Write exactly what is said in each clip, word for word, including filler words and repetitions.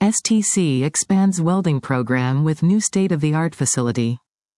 S T C expands welding program with new state-of-the-art facility.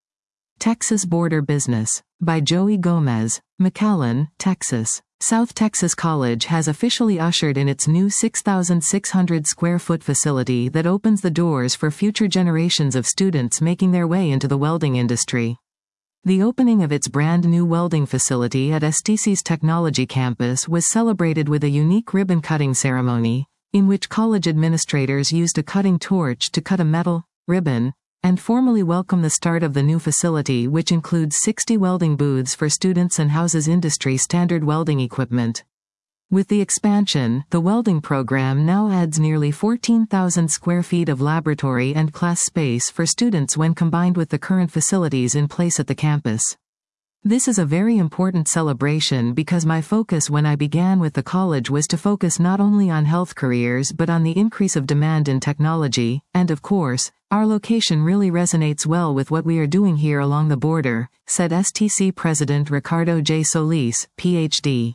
Texas Border Business. By Joey Gomez, McAllen, Texas. South Texas College has officially ushered in its new six thousand six hundred square foot facility that opens the doors for future generations of students making their way into the welding industry. The opening of its brand new welding facility at S T C's Technology Campus was celebrated with a unique ribbon-cutting ceremony, in which college administrators used a cutting torch to cut a metal ribbon, and formally welcome the start of the new facility, which includes sixty welding booths for students and houses industry-standard welding equipment. With the expansion, the welding program now adds nearly fourteen thousand square feet of laboratory and class space for students when combined with the current facilities in place at the campus. This is a very important celebration because my focus when I began with the college was to focus not only on health careers but on the increase of demand in technology, and of course, our location really resonates well with what we are doing here along the border, said S T C President Ricardo J. Solis, P H D.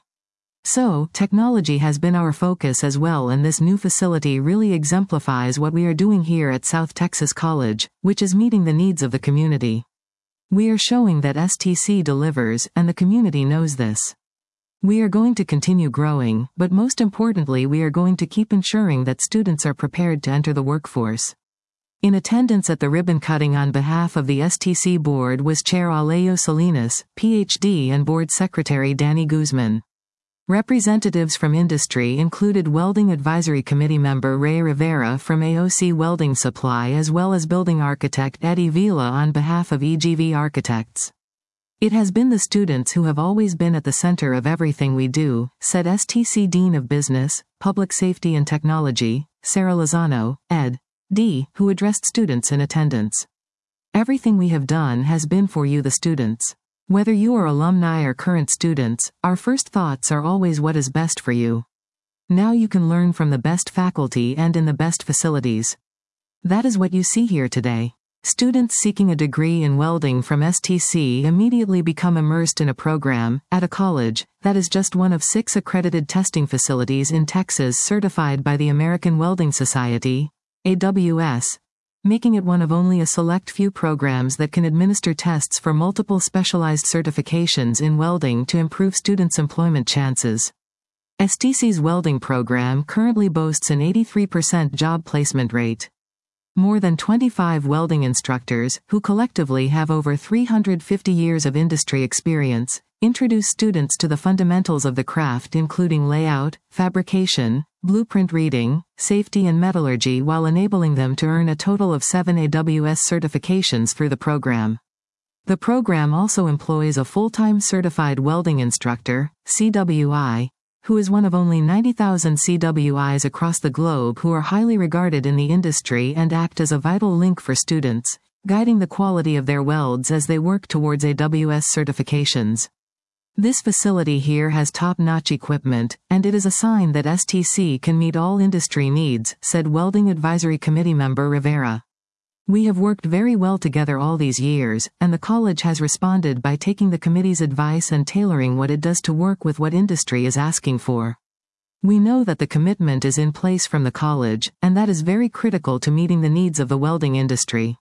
So, technology has been our focus as well, and this new facility really exemplifies what we are doing here at South Texas College, which is meeting the needs of the community. We are showing that S T C delivers, and the community knows this. We are going to continue growing, but most importantly we are going to keep ensuring that students are prepared to enter the workforce. In attendance at the ribbon cutting on behalf of the S T C board was Chair Alejo Salinas, P H D, and Board Secretary Danny Guzman. Representatives from industry included Welding Advisory Committee member Ray Rivera from A O C Welding Supply as well as building architect Eddie Vila on behalf of E G V Architects. It has been the students who have always been at the center of everything we do, said S T C Dean of Business, Public Safety and Technology, Sarah Lozano, Ed D, who addressed students in attendance. Everything we have done has been for you, the students. Whether you are alumni or current students, our first thoughts are always what is best for you. Now you can learn from the best faculty and in the best facilities. That is what you see here today. Students seeking a degree in welding from S T C immediately become immersed in a program, at a college, that is just one of six accredited testing facilities in Texas certified by the American Welding Society, A W S, making it one of only a select few programs that can administer tests for multiple specialized certifications in welding to improve students' employment chances. S T C's welding program currently boasts an eighty-three percent job placement rate. More than twenty-five welding instructors, who collectively have over three hundred fifty years of industry experience, introduce students to the fundamentals of the craft including layout, fabrication, blueprint reading, safety and metallurgy, while enabling them to earn a total of seven A W S certifications through the program. The program also employs a full-time certified welding instructor, C W I, who is one of only ninety thousand C W Is across the globe who are highly regarded in the industry and act as a vital link for students, guiding the quality of their welds as they work towards A W S certifications. This facility here has top-notch equipment, and it is a sign that S T C can meet all industry needs, said Welding Advisory Committee member Rivera. We have worked very well together all these years, and the college has responded by taking the committee's advice and tailoring what it does to work with what industry is asking for. We know that the commitment is in place from the college, and that is very critical to meeting the needs of the welding industry.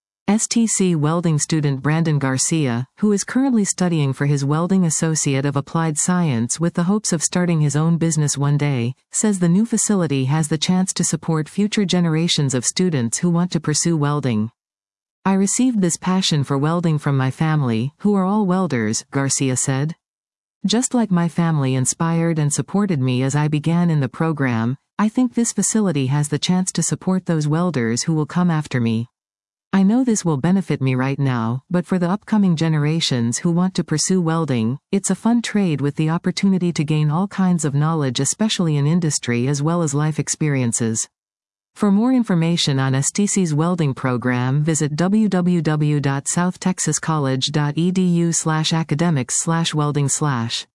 S T C welding student Brandon Garcia, who is currently studying for his Welding Associate of Applied Science with the hopes of starting his own business one day, says the new facility has the chance to support future generations of students who want to pursue welding. I received this passion for welding from my family, who are all welders, Garcia said. Just like my family inspired and supported me as I began in the program, I think this facility has the chance to support those welders who will come after me. I know this will benefit me right now, but for the upcoming generations who want to pursue welding, it's a fun trade with the opportunity to gain all kinds of knowledge, especially in industry as well as life experiences. For more information on S T C's welding program, visit w w w dot south texas college dot e d u slash academics slash welding slash.